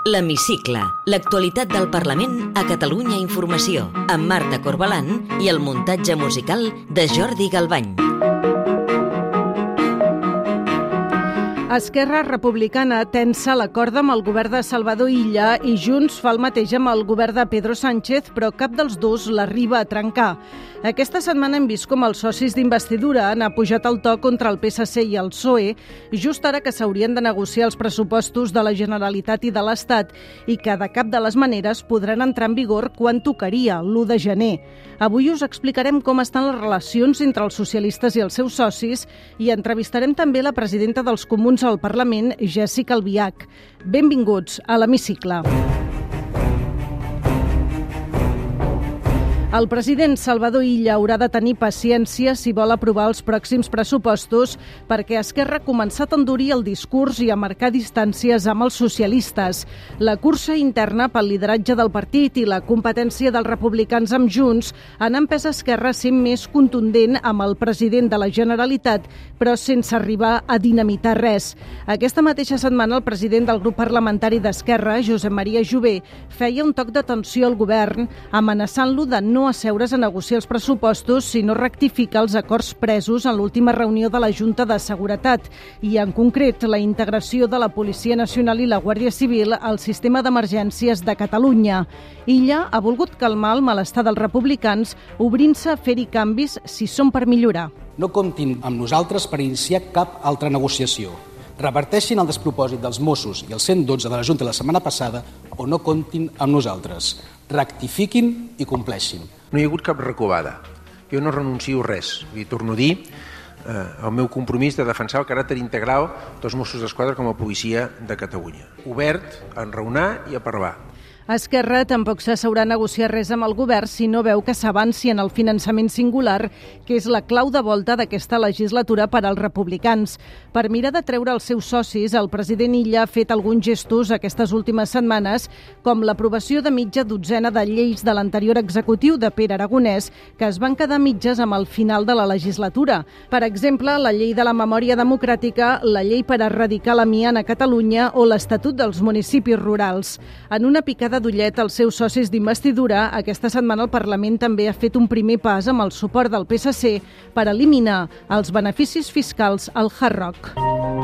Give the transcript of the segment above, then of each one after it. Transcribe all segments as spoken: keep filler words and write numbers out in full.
L'Hemicicle, l'actualitat del Parlament a Catalunya Informació, amb Marta Corbalán i el muntatge musical de Jordi Galbany. Esquerra Republicana tensa la corda amb el govern de Salvador Illa i Junts fa el mateix amb el govern de Pedro Sánchez, però cap dels dos l'arriba a trencar. Aquesta setmana hem vist com els socis d'investidura han apujat el to contra el P S C i el P S O E, just ara que s'haurien de negociar els pressupostos de la Generalitat i de l'Estat i que de cap de les maneres podran entrar en vigor quan tocaria, l'u de gener. Avui us explicarem com estan les relacions entre els socialistes i els seus socis i entrevistarem també la presidenta dels Comuns al Parlament, Jéssica Albiach. Benvinguts a l'Hemicicle. El president Salvador Illa haurà de tenir paciència si vol aprovar els pròxims pressupostos perquè Esquerra ha començat a endurir el discurs i a marcar distàncies amb els socialistes. La cursa interna pel lideratge del partit i la competència dels republicans amb Junts han empès Esquerra a ser més contundent amb el president de la Generalitat, però sense arribar a dinamitar res. Aquesta mateixa setmana el president del grup parlamentari d'Esquerra, Josep Maria Jové, feia un toc d'atenció al govern, amenaçant-lo de no asseure's a negociar els pressupostos si no rectifica els acords presos en l'última reunió de la Junta de Seguretat i, en concret, la integració de la Policia Nacional i la Guàrdia Civil al sistema d'emergències de Catalunya. Illa ha volgut calmar el malestar dels republicans obrint-se a fer-hi canvis si són per millorar. No comptin amb nosaltres per iniciar cap altra negociació. Reverteixin el despropòsit dels Mossos i el cent dotze de la Junta la setmana passada o no comptin amb nosaltres. Rectifiquin i compleixin. No hi ha hagut cap recovada. Jo no renuncio a res. I torno a dir eh, el meu compromís de defensar el caràcter integral dels Mossos d'Esquadra com a policia de Catalunya. Obert a enraonar i a parlar. Esquerra tampoc s'asseurà a negociar res amb el govern si no veu que s'avanci en el finançament singular, que és la clau de volta d'aquesta legislatura per als republicans. Per mirar de treure els seus socis, el president Illa ha fet alguns gestos aquestes últimes setmanes, com l'aprovació de mitja dotzena de lleis de l'anterior executiu de Pere Aragonès, que es van quedar mitges amb el final de la legislatura. Per exemple, la llei de la memòria democràtica, la llei per erradicar l'amiant a Catalunya o l'Estatut dels municipis rurals. En una picada d'ullet als seus socis d'investidura, aquesta setmana el Parlament també ha fet un primer pas amb el suport del P S C per eliminar els beneficis fiscals al Hard Rock.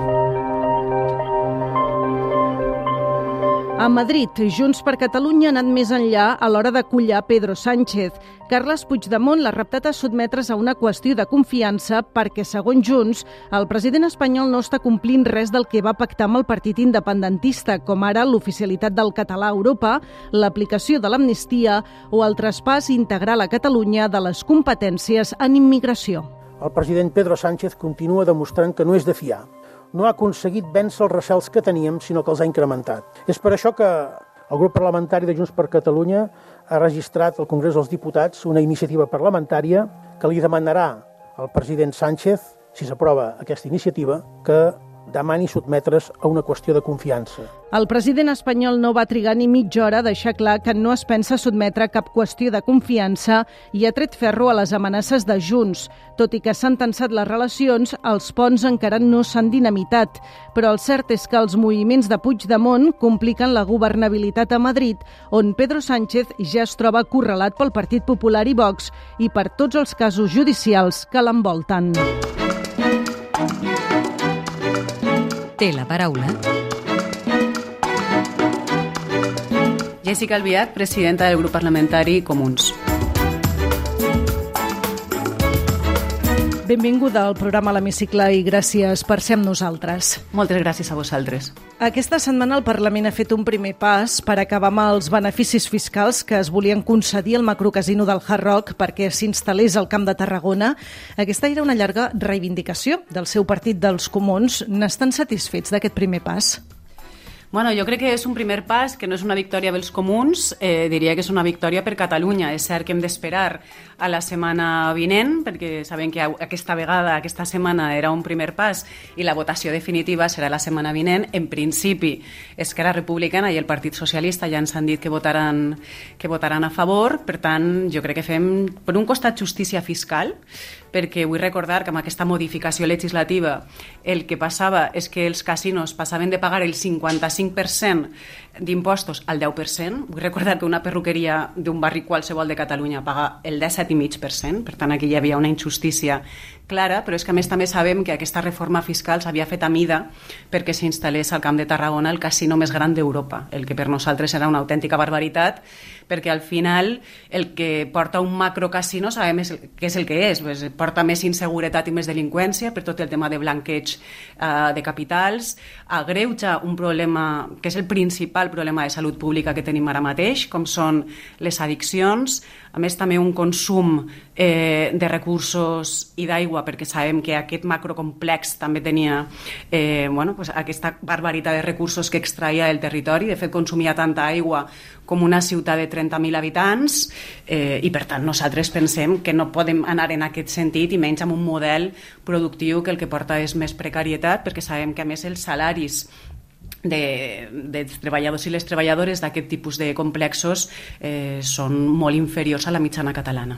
A Madrid, Junts per Catalunya ha anat més enllà a l'hora de collar Pedro Sánchez. Carles Puigdemont l'ha reptat a sotmetre's a una qüestió de confiança perquè, segons Junts, el president espanyol no està complint res del que va pactar amb el partit independentista, com ara l'oficialitat del català a Europa, l'aplicació de l'amnistia o el traspàs integral a Catalunya de les competències en immigració. El president Pedro Sánchez continua demostrant que no és de fiar. No ha aconseguit vèncer els recels que teníem, sinó que els ha incrementat. És per això que el grup parlamentari de Junts per Catalunya ha registrat al Congrés dels Diputats una iniciativa parlamentària que li demanarà al president Sánchez, si s'aprova aquesta iniciativa, que demani sotmetre's a una qüestió de confiança. El president espanyol no va trigar ni mitja hora a deixar clar que no es pensa sotmetre a cap qüestió de confiança i ha tret ferro a les amenaces de Junts. Tot i que s'han tensat les relacions, els ponts encara no s'han dinamitat. Però el cert és que els moviments de Puigdemont compliquen la governabilitat a Madrid, on Pedro Sánchez ja es troba acorralat pel Partit Popular i Vox i per tots els casos judicials que l'envolten. Té la paraula Jéssica Albiach, presidenta del grup parlamentari Comuns. Benvinguda al programa L'Hemicicle i gràcies per ser amb nosaltres. Moltes gràcies a vosaltres. Aquesta setmana el Parlament ha fet un primer pas per acabar amb els beneficis fiscals que es volien concedir al macrocasino del Hard Rock perquè s'instal·lés al Camp de Tarragona. Aquesta era una llarga reivindicació del seu partit dels Comuns. N'estan satisfets d'aquest primer pas? Bueno, jo crec que és un primer pas, que no és una victòria pels comuns, eh, diria que és una victòria per Catalunya. És cert que hem d'esperar a la setmana vinent, perquè sabem que aquesta vegada, aquesta setmana, era un primer pas i la votació definitiva serà la setmana vinent. En principi, Esquerra Republicana i el Partit Socialista ja ens han dit que votaran, que votaran a favor. Per tant, jo crec que fem, per un costat, justícia fiscal, perquè vull recordar que amb aquesta modificació legislativa el que passava és que els casinos passaven de pagar el cinquanta-cinc cinc per cent d'impostos al deu per cent. Vull recordar que una perruqueria d'un barri qualsevol de Catalunya paga el disset coma cinc per cent, per tant aquí hi havia una injustícia clara, però és que a més també sabem que aquesta reforma fiscal s'havia fet a mida perquè s'instal·lés al Camp de Tarragona el casino més gran d'Europa, el que per nosaltres era una autèntica barbaritat, perquè al final el que porta un macrocasino sabem què és el que és, pues, porta més inseguretat i més delinqüència per tot el tema de blanqueig eh, de capitals, agreuja un problema que és el principal problema de salut pública que tenim ara mateix, com són les addiccions, a més també un consum eh, de recursos i d'aigua, perquè sabem que aquest macrocomplex també tenia eh, bueno, pues aquesta barbaritat de recursos que extraia del territori, de fet consumia tanta aigua com una ciutat de trenta mil habitants eh, i per tant nosaltres pensem que no podem anar en aquest sentit i menys amb un model productiu que el que porta és més precarietat, perquè sabem que a més els salaris de, de treballadors i les treballadores d'aquest tipus de complexos eh, són molt inferiors a la mitjana catalana.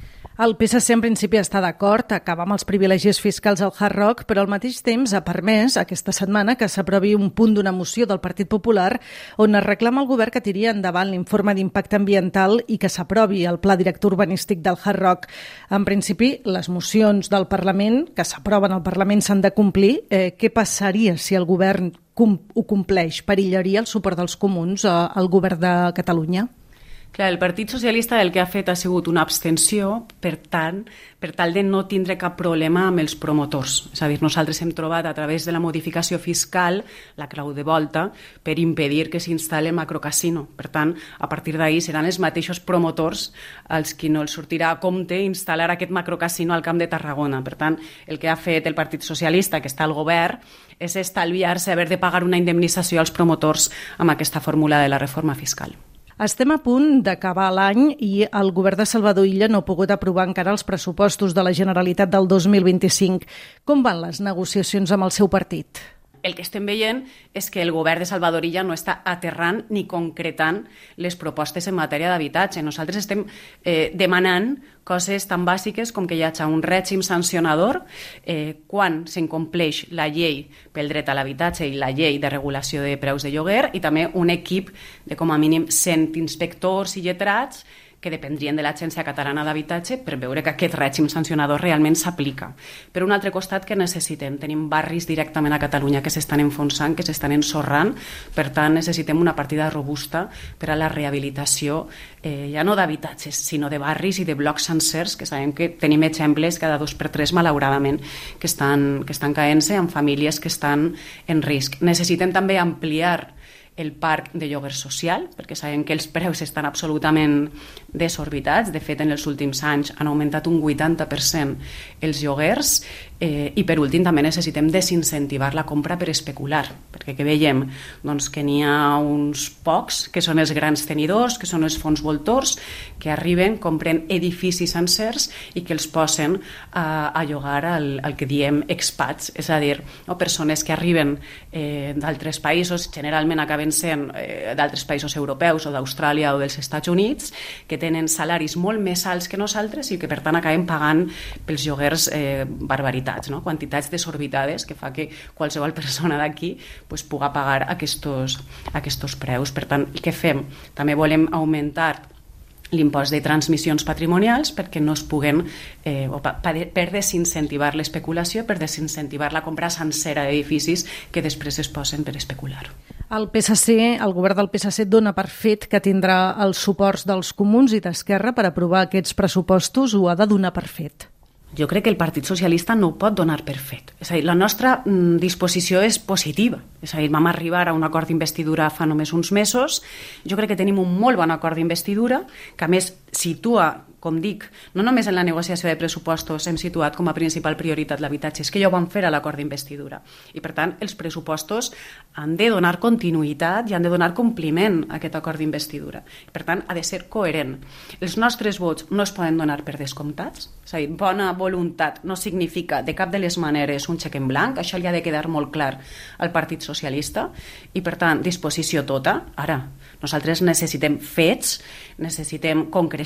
El P S C en principi està d'acord a acabar amb els privilegis fiscals al Hard Rock, però al mateix temps ha permès aquesta setmana que s'aprovi un punt d'una moció del Partit Popular on es reclama al govern que tiri endavant l'informe d'impacte ambiental i que s'aprovi el pla director urbanístic del Hard Rock. En principi, les mocions del Parlament que s'aproven al Parlament s'han de complir. Eh, què passaria si el govern ho compleix? Perillaria el suport dels comuns al govern de Catalunya? Clar, el Partit Socialista el que ha fet ha sigut una abstenció, per tant, per tal de no tindre cap problema amb els promotors. És a dir, nosaltres hem trobat a través de la modificació fiscal la clau de volta per impedir que s'instal·li el macrocasino. Per tant, a partir d'ahir seran els mateixos promotors als qui no els sortirà a compte instal·lar aquest macrocasino al Camp de Tarragona. Per tant, el que ha fet el Partit Socialista, que està al govern, és estalviar-se haver de pagar una indemnització als promotors amb aquesta fórmula de la reforma fiscal. Estem a punt d'acabar l'any i el govern de Salvador Illa no ha pogut aprovar encara els pressupostos de la Generalitat del dos mil vint-i-cinc. Com van les negociacions amb el seu partit? El que estem veient és que el govern de Salvador Illa no està aterrant ni concretant les propostes en matèria d'habitatge. Nosaltres estem eh, demanant coses tan bàsiques com que hi hagi un règim sancionador eh, quan s'incompleix la llei pel dret a l'habitatge i la llei de regulació de preus de lloguer i també un equip de com a mínim cent inspectors i lletrats que dependrien de l'Agència Catalana d'Habitatge per veure que aquest règim sancionador realment s'aplica. Per un altre costat, que necessitem? Tenim barris directament a Catalunya que s'estan enfonsant, que s'estan ensorrant, per tant necessitem una partida robusta per a la rehabilitació, eh, ja no d'habitatges, sinó de barris i de blocs sencers, que sabem que tenim exemples cada dos per tres, malauradament, que estan, que estan caent-se amb famílies que estan en risc. Necessitem també ampliar el parc de lloguer social, perquè sabem que els preus estan absolutament desorbitats. De fet, en els últims anys han augmentat un vuitanta per cent els lloguers eh, i per últim també necessitem desincentivar la compra per especular, perquè que veiem doncs, que n'hi ha uns pocs que són els grans tenidors, que són els fons voltors, que arriben, compren edificis sencers i que els posen a, a llogar al, al que diem expats, és a dir, no, persones que arriben eh, d'altres països, generalment acaben sent eh, d'altres països europeus o d'Austràlia o dels Estats Units, que tenen salaris molt més alts que nosaltres i que per tant acabem pagant pels lloguers eh, barbaritats, no? Quantitats desorbitades que fa que qualsevol persona d'aquí pues, pugui pagar aquests, aquests preus. Per tant, el que fem? També volem augmentar l'impost de transmissions patrimonials perquè no es puguen, eh, per desincentivar l'especulació, per desincentivar la compra sencera d'edificis que després es posen per especular. El P S C, el govern del P S C dona per fet que tindrà els suports dels comuns i d'Esquerra per aprovar aquests pressupostos, o ha de donar per fet? Jo crec que el Partit Socialista no ho pot donar per fet. És a dir, la nostra mm, disposició és positiva. És a dir, vam arribar a un acord d'investidura fa només uns mesos. Jo crec que tenim un molt bon acord d'investidura, que a més situa, com dic, no només en la negociació de pressupostos hem situat com a principal prioritat l'habitatge, és que ja ho vam fer a l'acord d'investidura. I per tant, els pressupostos han de donar continuïtat i han de donar compliment a aquest acord d'investidura. Per tant, ha de ser coherent. Els nostres vots no es poden donar per descomptats. És a dir, bona voluntat no significa de cap de les maneres un xec en blanc, això li ha de quedar molt clar al Partit Socialista i per tant, disposició tota. Ara, nosaltres necessitem fets, necessitem concreció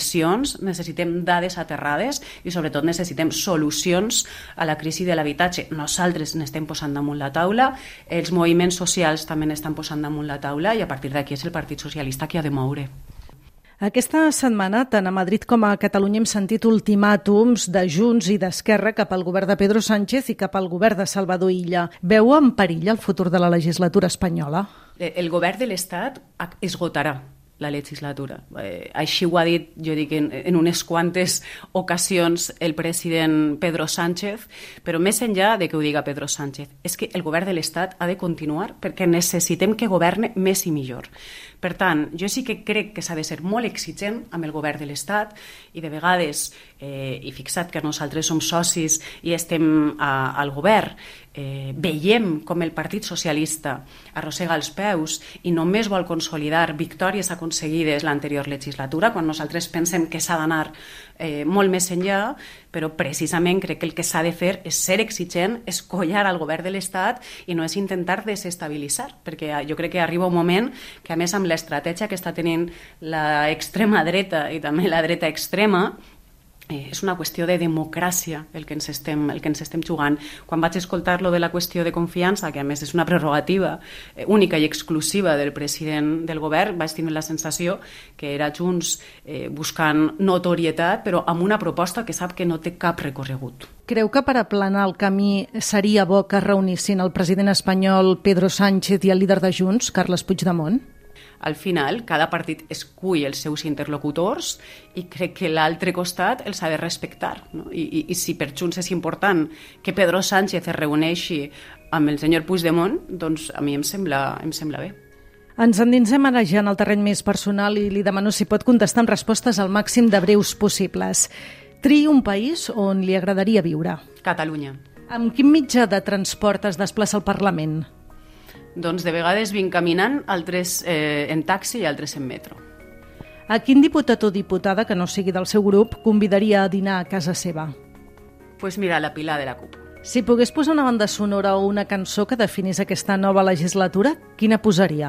impressions, necessitem dades aterrades i sobretot necessitem solucions a la crisi de l'habitatge. Nosaltres n'estem posant damunt la taula, els moviments socials també n'estan posant damunt la taula i a partir d'aquí és el Partit Socialista qui ha de moure. Aquesta setmana, tant a Madrid com a Catalunya, hem sentit ultimàtums de Junts i d'Esquerra cap al govern de Pedro Sánchez i cap al govern de Salvador Illa. Veu en perill el futur de la legislatura espanyola? El govern de l'Estat esgotarà la legislatura. Eh, així ho ha dit, jo dic, en, en unes quantes ocasions el president Pedro Sánchez, però més enllà de que ho diga Pedro Sánchez, és que el govern de l'Estat ha de continuar perquè necessitem que governe més i millor. Per tant, jo sí que crec que s'ha de ser molt exigent amb el govern de l'Estat i de vegades, eh, i fixat que nosaltres som socis i estem a, al govern, eh, veiem com el Partit Socialista arrossega els peus i només vol consolidar victòries aconseguides l'anterior legislatura, quan nosaltres pensem que s'ha d'anar eh, molt més enllà, però precisament crec que el que s'ha de fer és ser exigent, és collar al govern de l'Estat i no és intentar desestabilitzar, perquè jo crec que arriba un moment que, a més, amb l'estratègia que està tenint l'extrema dreta i també la dreta extrema, Eh, és una qüestió de democràcia el que ens estem, el que ens estem jugant. Quan vaig escoltar lo de la qüestió de confiança, que a més és una prerrogativa eh, única i exclusiva del president del govern, vaig tenir la sensació que era Junts eh, buscant notorietat, però amb una proposta que sap que no té cap recorregut. Creu que per aplanar el camí seria bo que reunissin el president espanyol Pedro Sánchez i el líder de Junts, Carles Puigdemont? Al final, cada partit escull els seus interlocutors i crec que l'altre costat els ha de respectar. No? I, i, I si per Junts és important que Pedro Sánchez es reuneixi amb el senyor Puigdemont, doncs a mi em sembla, em sembla bé. Ens endinsem ara ja en el terreny més personal i li demano si pot contestar amb respostes al màxim de breus possibles. Triï un país on li agradaria viure. Catalunya. Amb quin mitjà de transport es desplaça al Parlament? Doncs de vegades vinc caminant, altres eh, en taxi i altres en metro. A quin diputat o diputada que no sigui del seu grup convidaria a dinar a casa seva? Doncs pues mira, la Pilar de la CUP. Si pogués posar una banda sonora o una cançó que definís aquesta nova legislatura, quina posaria?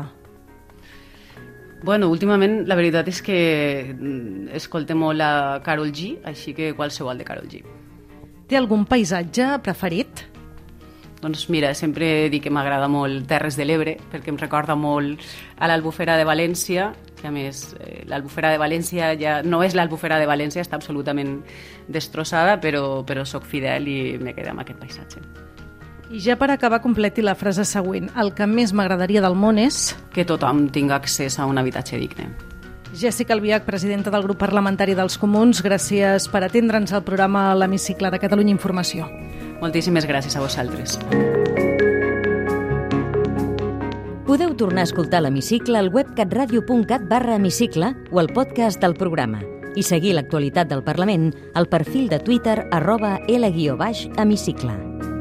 Bueno, últimament la veritat és que escoltem molt la Karol G, així que qualsevol de Karol G. Té algun paisatge preferit? Doncs mira, sempre dic que m'agrada molt Terres de l'Ebre, perquè em recorda molt a l'Albufera de València, que a més eh, l'Albufera de València ja no és l'Albufera de València, està absolutament destrossada, però, però soc fidel i me quedo amb aquest paisatge. I ja per acabar, completi la frase següent. El que més m'agradaria del món és... Que tothom tinga accés a un habitatge digne. Jessica Albiach, presidenta del grup parlamentari dels Comuns, gràcies per atendre'ns al programa L'Hemicicle de Catalunya Informació. Moltíssimes gràcies a vosaltres. Podeu tornar a escoltar l'Hemicicle al web catradio punt cat barra hemicicle o al podcast del programa i seguir l'actualitat del Parlament al perfil de Twitter arroba L guió baix hemicicle.